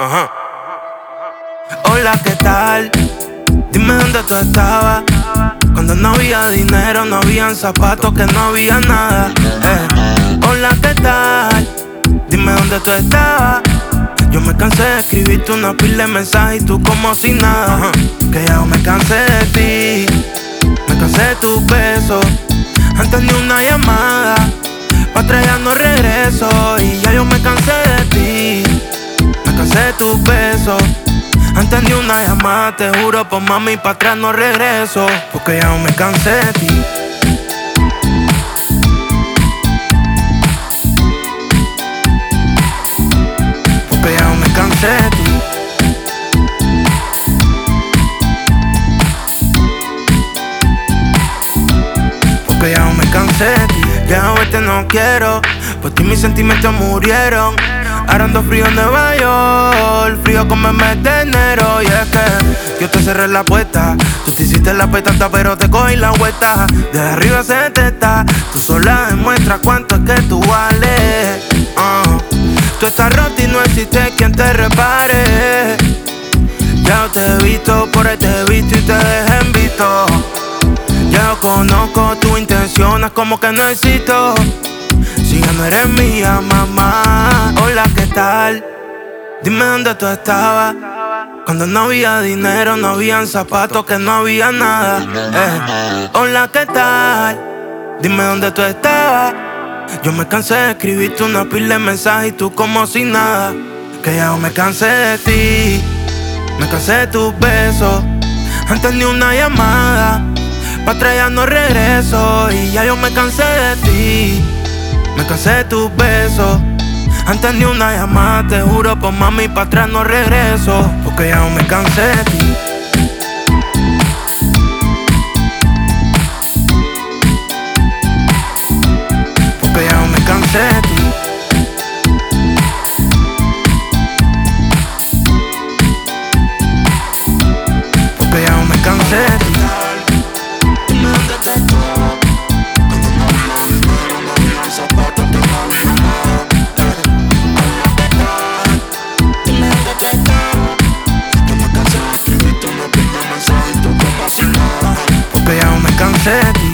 Ajá. Hola, ¿qué tal? Dime dónde tú estabas. Cuando no había dinero, no habían zapatos, que no había nada. Hola, ¿qué tal? Dime dónde tú estabas. Yo me cansé de escribirte una pila de mensajes y tú como si nada. Que ya me cansé de ti, me cansé de tus besos. Antes ni una llamada, pa' atrás ya no regreso. Y ya yo me cansé de ti, me cansé de tus besos. Antes ni una llamada, te juro, por mami, pa' atrás no regreso. Porque ya me cansé de ti. Porque ya me cansé de ti. Porque ya me cansé de ti. Ya verte no quiero, por ti mis sentimientos murieron. Ahora ando frío en Nueva York, frío como el mes de enero. Y es que yo te cerré la puerta, tú te hiciste la petata pero te cogí la vuelta. De arriba se te está, tú sola demuestras cuánto es que tú vales. Tú estás rota y no existe quien te repare. Ya te he visto, por ahí te he visto y te dejé en visto. Ya yo conozco tus intenciones, como que no existo. Si ya no eres mía, mamá. Hola, ¿qué tal? Dime dónde tú estabas. Cuando no había dinero, no habían zapatos, que no había nada. Hola, ¿qué tal? Dime dónde tú estabas. Yo me cansé de escribirte una pila de mensajes y tú como si nada. Que ya me cansé de ti, me cansé de tus besos. Antes ni una llamada, pa' atrás ya no regreso. Y ya yo me cansé de ti, me cansé de tus besos. Antes ni una llamada, te juro, por mami, pa' atrás no regreso. Porque ya me cansé de ti. Porque ya me cansé de ti. Porque ya me cansé de ti. Dime dónde estás tú. Cuando no había dinero, no había zapatos, que no había nada. Dime dónde estás tú. Yo me cansé de escribirte una pila de mensajes y tú como si nada. Porque ya me cansé de ti.